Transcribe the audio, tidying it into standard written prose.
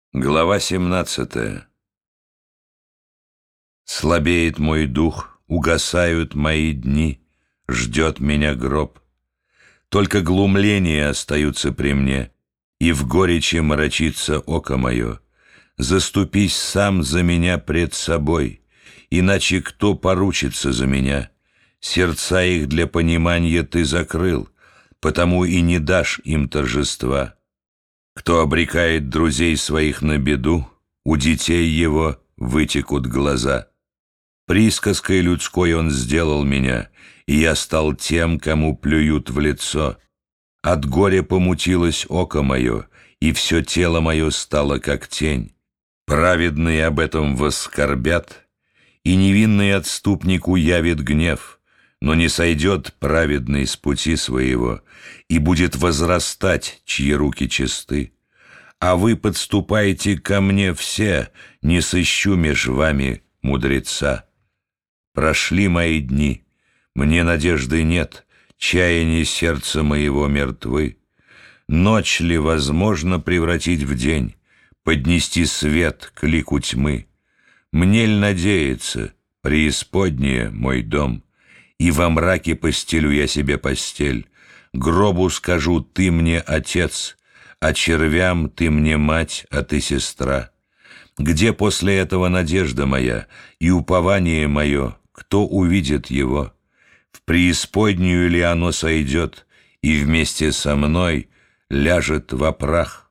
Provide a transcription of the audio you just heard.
Глава 17. Слабеет мой дух, угасают мои дни, ждет меня гроб. Только глумления остаются при мне, и в горечи мрачится око мое. Заступись сам за меня пред собой, иначе кто поручится за меня? Сердца их для понимания ты закрыл, потому и не дашь им торжества. Кто обрекает друзей своих на беду, у детей его вытекут глаза. Присказкой людской он сделал меня, и я стал тем, кому плюют в лицо. От горя помутилось око мое, и все тело мое стало как тень. Праведные об этом воскорбят, и невинный отступник уявит гнев, но не сойдет праведный с пути своего, и будет возрастать, чьи руки чисты. А вы подступайте ко мне все, не сыщу меж вами мудреца. Прошли мои дни, мне надежды нет, чаяния сердца моего мертвы. Ночь ли возможно превратить в день, поднести свет к лику тьмы? Мне ль надеяться, преисподняя мой дом, и во мраке постелю я себе постель? Гробу скажу: ты мне отец, а червям: ты мне мать, а ты сестра. Где после этого надежда моя и упование мое? Кто увидит его? В преисподнюю ли оно сойдет и вместе со мной ляжет во прах?